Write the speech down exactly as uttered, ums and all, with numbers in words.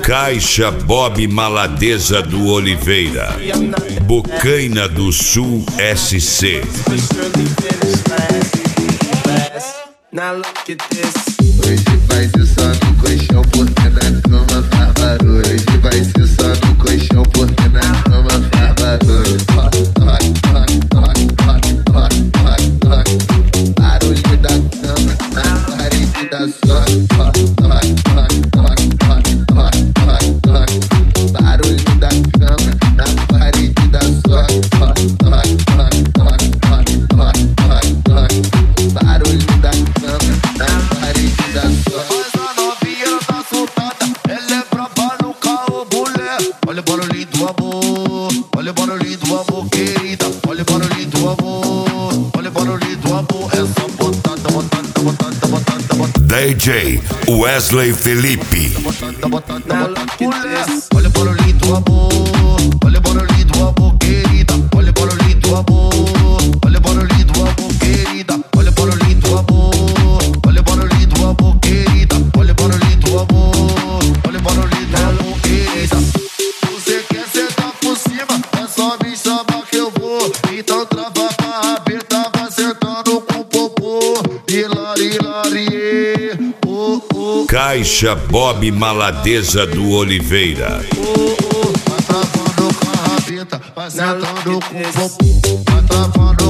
Caixa Bob Maladeza do Oliveira, Bocaina do Sul S C. Hoje vai ser só no colchão porque na cama faz barulho. Hoje vai ser só no colchão porque na cama faz barulho. Barulho da cama na parede da sua. Barulho da cama na parede da sua. Barulho da cama na parede da sua. Mas a novinha tá soltada, ela é braba no carro, mulher. Olha o barulhinho do amor, olha o barulhinho do amor, querida. Olha o barulhinho do amor, olha o barulhinho do amor. É só botada, botada, botada, botada, botada. D J Wesley Felipe. Botada, botada, botada, mulher. Olha o barulhinho do amor, olha o barulhinho do amor, querida. Olha o barulhinho do amor, olha o barulhinho do amor, querida. Olha o barulhinho do amor, olha o barulhinho do amor, querida. Olha o barulhinho do amor, olha o barulhinho do amor, querida. Você quer sentar por cima, é só me chamar que eu vou. Então trava a rabeta, vai sentando com o popô. Hilari, hilari, oh, oh. Caixa Bob Maladeza do Oliveira. Oh, oh, vai travando com a rabeta, vai sentando com o popô. Vai travando